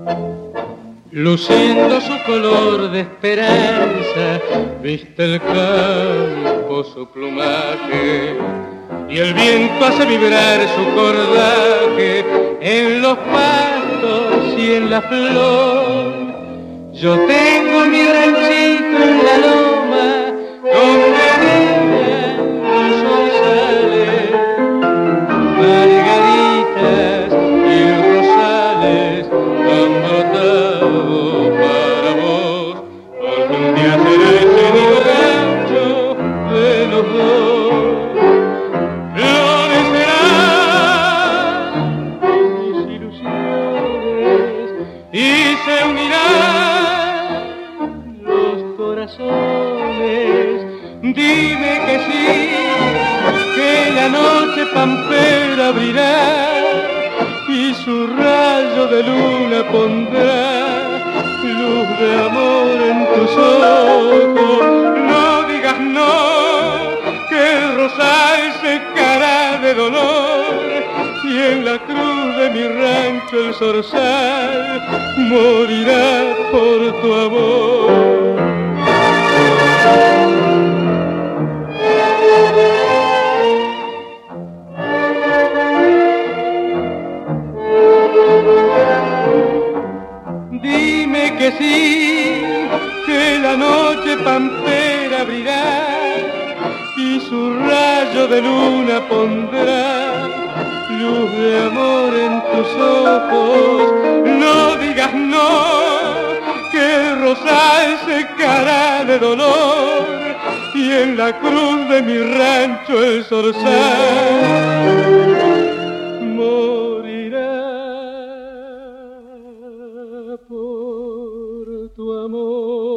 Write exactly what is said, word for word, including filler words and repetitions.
Luciendo su color de esperanza, viste el campo su plumaje, y el viento hace vibrar su cordaje en los pastos y en la flor. Yo tengo mi ranchito en la loma, donde brillan los zorzales, margaritas y rosales han brotado para vos, porque un día será ese nido rancho de los dos. Florecerán mis ilusiones y se unirán los corazones. Dime que sí, que la noche pampera abrirá y su rayo de luna pondrá luz de amor en tus ojos. No digas no, que el rosal secará de dolor y en la cruz de mi rancho el zorzal morirá por tu amor. Dime que sí, que la noche pampera abrirá y su rayo de luna pondrá luz de amor en tus ojos. No digas no, que el rosal secará de dolor y en la cruz de mi rancho el zorzal morirá por tu amor.